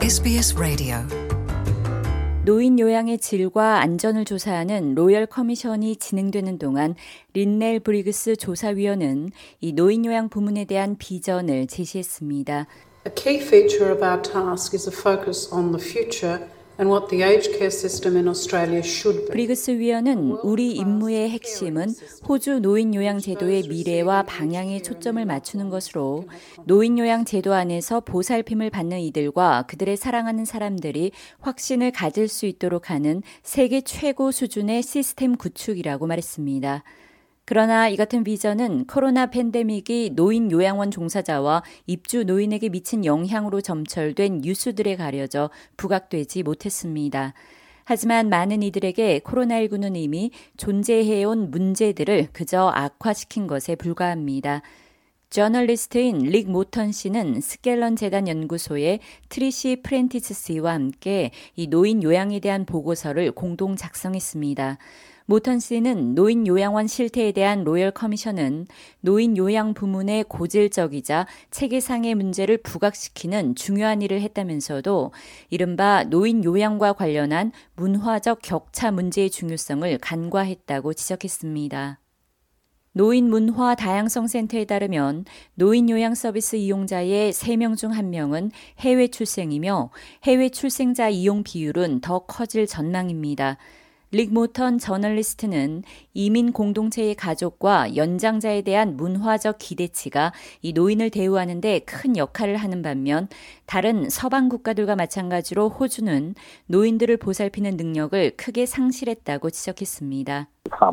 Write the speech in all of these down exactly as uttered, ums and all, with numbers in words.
에스비에스 라디오 노인 요양의 질과 안전을 조사하는 로열 커미션이 진행되는 동안 린넬 브리그스 조사위원은 이 노인 요양 부문에 대한 비전을 제시했습니다. A key feature of our task is a focus on the future and what the aged care system in Australia should be. 브리그스 위원은 우리 임무의 핵심은 호주 노인 요양 제도의 미래와 방향에 초점을 맞추는 것으로 노인 요양 제도 안에서 보살핌을 받는 이들과 그들의 사랑하는 사람들이 확신을 가질 수 있도록 하는 세계 최고 수준의 시스템 구축이라고 말했습니다. 그러나 이 같은 비전은 코로나 팬데믹이 노인 요양원 종사자와 입주 노인에게 미친 영향으로 점철된 뉴스들에 가려져 부각되지 못했습니다. 하지만 많은 이들에게 코로나십구는 이미 존재해온 문제들을 그저 악화시킨 것에 불과합니다. 저널리스트인 릭 모턴 씨는 스켈런 재단 연구소의 트리시 프렌티스 씨와 함께 이 노인 요양에 대한 보고서를 공동 작성했습니다. 모턴 씨는 노인 요양원 실태에 대한 로열 커미션은 노인 요양 부문의 고질적이자 체계상의 문제를 부각시키는 중요한 일을 했다면서도 이른바 노인 요양과 관련한 문화적 격차 문제의 중요성을 간과했다고 지적했습니다. 노인 문화 다양성 센터에 따르면 노인 요양 서비스 이용자의 세 명 중 한 명은 해외 출생이며 해외 출생자 이용 비율은 더 커질 전망입니다. 릭 모턴 저널리스트는 이민 공동체의 가족과 연장자에 대한 문화적 기대치가 이 노인을 대우하는 데 큰 역할을 하는 반면 다른 서방 국가들과 마찬가지로 호주는 노인들을 보살피는 능력을 크게 상실했다고 지적했습니다.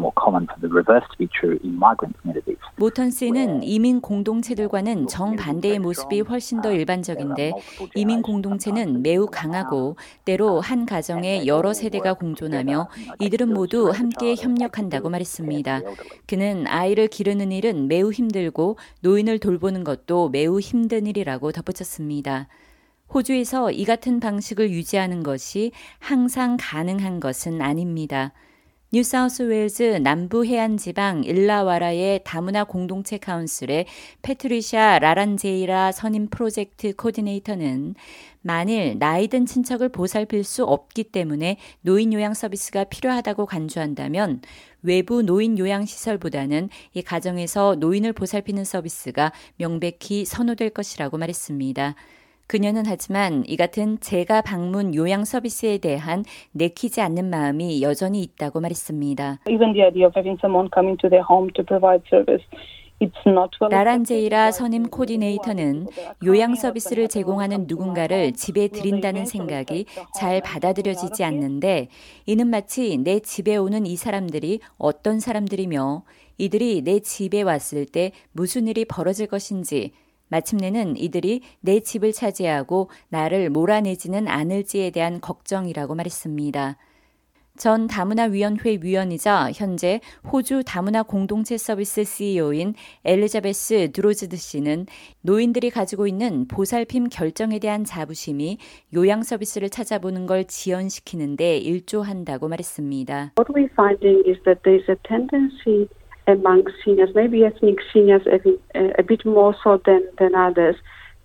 모턴 씨는 이민 공동체들과는 정반대의 모습이 훨씬 더 일반적인데 이민 공동체는 매우 강하고 때로 한 가정에 여러 세대가 공존하며 이들은 모두 함께 협력한다고 말했습니다. 그는 아이를 기르는 일은 매우 힘들고 노인을 돌보는 것도 매우 힘든 일이라고 덧붙였습니다. 호주에서 이 같은 방식을 유지하는 것이 항상 가능한 것은 아닙니다. 뉴사우스웨일즈 남부 해안 지방 일라와라의 다문화 공동체 카운슬의 패트리샤 라란제이라 선임 프로젝트 코디네이터는 만일 나이든 친척을 보살필 수 없기 때문에 노인 요양 서비스가 필요하다고 간주한다면 외부 노인 요양 시설보다는 이 가정에서 노인을 보살피는 서비스가 명백히 선호될 것이라고 말했습니다. 그녀는 하지만 이 같은 재가 방문 요양 서비스에 대한 내키지 않는 마음이 여전히 있다고 말했습니다. Even the idea of having someone come into their home to provide service. 라란제이라 선임 코디네이터는 요양 서비스를 제공하는 누군가를 집에 들인다는 생각이 잘 받아들여지지 않는데 이는 마치 내 집에 오는 이 사람들이 어떤 사람들이며 이들이 내 집에 왔을 때 무슨 일이 벌어질 것인지 마침내는 이들이 내 집을 차지하고 나를 몰아내지는 않을지에 대한 걱정이라고 말했습니다. 전 다문화위원회 위원이자 현재 호주 다문화 공동체 서비스 씨이오인 엘리자베스 드로즈드 씨는 노인들이 가지고 있는 보살핌 결정에 대한 자부심이 요양 서비스를 찾아보는 걸 지연시키는 데 일조한다고 말했습니다. What we're finding is that there's a tendency among seniors, maybe ethnic seniors a bit, a bit more so than, than others,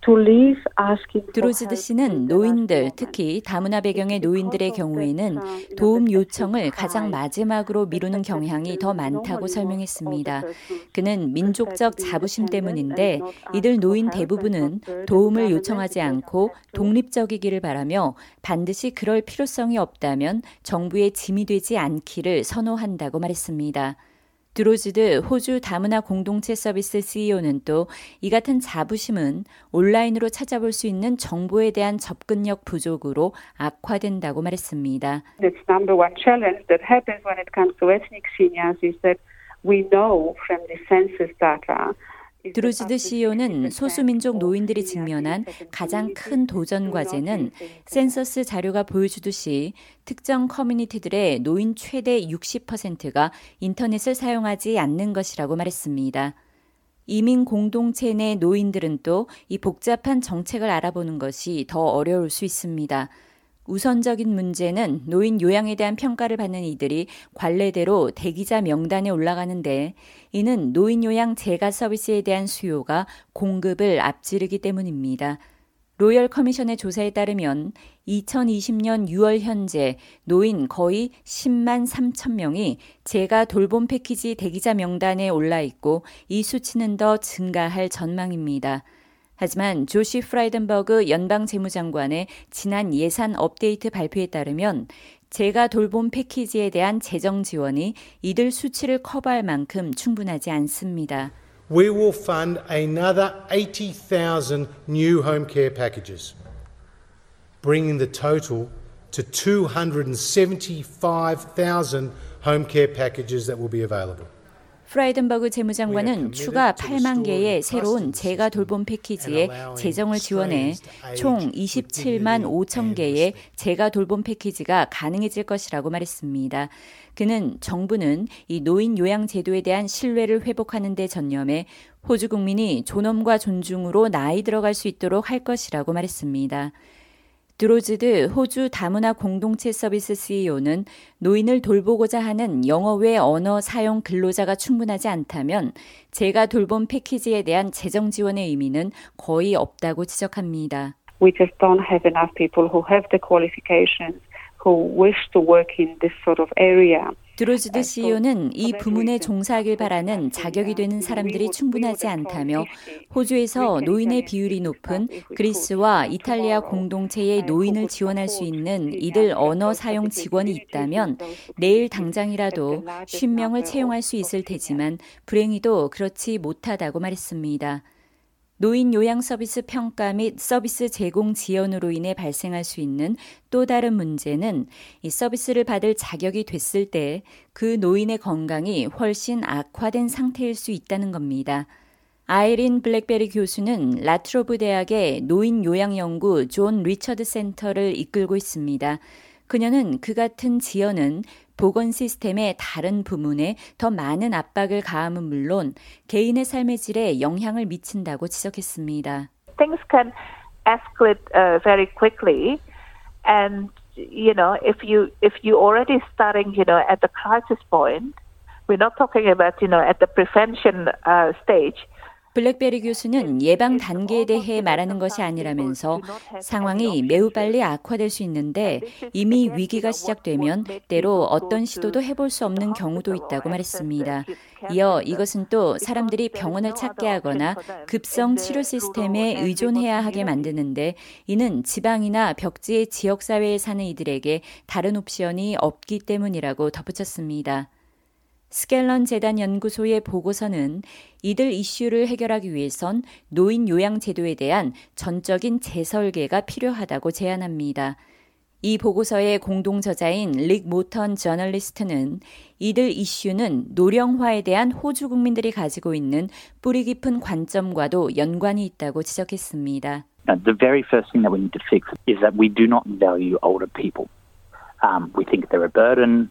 드로즈드 씨는 노인들, 특히 다문화 배경의 노인들의 경우에는 도움 요청을 가장 마지막으로 미루는 경향이 더 많다고 설명했습니다. 그는 민족적 자부심 때문인데 이들 노인 대부분은 도움을 요청하지 않고 독립적이기를 바라며 반드시 그럴 필요성이 없다면 정부의 짐이 되지 않기를 선호한다고 말했습니다. 드로즈드 호주 다문화 공동체 서비스 씨이오는 또 이 같은 자부심은 온라인으로 찾아볼 수 있는 정보에 대한 접근력 부족으로 악화된다고 말했습니다. The number one challenge that happens when it comes to ethnic seniors is that we know from the census data 드로즈드 씨이오는 소수민족 노인들이 직면한 가장 큰 도전 과제는 센서스 자료가 보여주듯이 특정 커뮤니티들의 노인 최대 육십 퍼센트가 인터넷을 사용하지 않는 것이라고 말했습니다. 이민 공동체 내 노인들은 또 이 복잡한 정책을 알아보는 것이 더 어려울 수 있습니다. 우선적인 문제는 노인 요양에 대한 평가를 받는 이들이 관례대로 대기자 명단에 올라가는데 이는 노인 요양 재가 서비스에 대한 수요가 공급을 앞지르기 때문입니다. 로열 커미션의 조사에 따르면 이천이십년 유월 현재 노인 거의 십만 삼천 명이 재가 돌봄 패키지 대기자 명단에 올라 있고 이 수치는 더 증가할 전망입니다. 하지만 조시 프라이든버그 연방재무장관의 지난 예산 업데이트 발표에 따르면 재가 돌봄 패키지에 대한 재정 지원이 이들 수치를 커버할 만큼 충분하지 않습니다. We will fund another eighty thousand new home care packages, bringing the total to two hundred seventy-five thousand home care packages that will be available. 프라이든버그 재무장관은 추가 팔만 개의 새로운 재가 돌봄 패키지에 재정을 지원해 총 이십칠만 오천 개의 재가 돌봄 패키지가 가능해질 것이라고 말했습니다. 그는 정부는 이 노인 요양 제도에 대한 신뢰를 회복하는 데 전념해 호주 국민이 존엄과 존중으로 나이 들어갈 수 있도록 할 것이라고 말했습니다. 드로즈드 호주 다문화 공동체 서비스 씨이오는 노인을 돌보고자 하는 영어 외 언어 사용 근로자가 충분하지 않다면 재가 돌봄 패키지에 대한 재정 지원의 의미는 거의 없다고 지적합니다. We just don't have enough people who have the qualifications, who wish to work in this sort of area. 드로즈드 씨이오는 이 부문에 종사하길 바라는 자격이 되는 사람들이 충분하지 않다며 호주에서 노인의 비율이 높은 그리스와 이탈리아 공동체의 노인을 지원할 수 있는 이들 언어 사용 직원이 있다면 내일 당장이라도 쉰 명을 채용할 수 있을 테지만 불행히도 그렇지 못하다고 말했습니다. 노인 요양 서비스 평가 및 서비스 제공 지연으로 인해 발생할 수 있는 또 다른 문제는 이 서비스를 받을 자격이 됐을 때 그 노인의 건강이 훨씬 악화된 상태일 수 있다는 겁니다. 아이린 블랙베리 교수는 라트로브 대학의 노인 요양 연구 존 리처드 센터를 이끌고 있습니다. 그녀는 그 같은 지연은 보건 시스템의 다른 부문에 더 많은 압박을 가함은 물론 개인의 삶의 질에 영향을 미친다고 지적했습니다. Things can escalate uh, very quickly, and you know, if you if you already starting, you know, at the crisis point, we're not talking about, you know, at the prevention uh, stage. 블랙베리 교수는 예방 단계에 대해 말하는 것이 아니라면서 상황이 매우 빨리 악화될 수 있는데 이미 위기가 시작되면 때로 어떤 시도도 해볼 수 없는 경우도 있다고 말했습니다. 이어 이것은 또 사람들이 병원을 찾게 하거나 급성 치료 시스템에 의존해야 하게 만드는데 이는 지방이나 벽지의 지역사회에 사는 이들에게 다른 옵션이 없기 때문이라고 덧붙였습니다. 스켈런 재단 연구소의 보고서는 이들 이슈를 해결하기 위해선 노인 요양 제도에 대한 전적인 재설계가 필요하다고 제안합니다. 이 보고서의 공동 저자인 릭 모턴 저널리스트는 이들 이슈는 노령화에 대한 호주 국민들이 가지고 있는 뿌리 깊은 관점과도 연관이 있다고 지적했습니다. The very first thing that we need to fix is that we do not value older people. Um, we think they're a burden.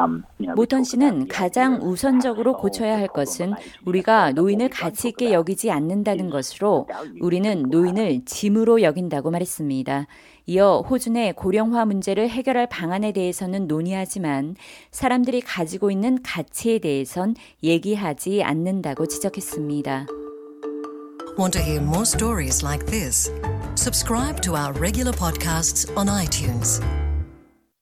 모턴 씨는 가장 우선적으로 고쳐야 할 것은 우리가 노인을 가치 있게 여기지 않는다는 것으로 우리는 노인을 짐으로 여긴다고 말했습니다. 이어 호주 내 고령화 문제를 해결할 방안에 대해서는 논의하지만 사람들이 가지고 있는 가치에 대해선 얘기하지 않는다고 지적했습니다. Want to hear more stories like this? Subscribe to our regular podcasts on iTunes.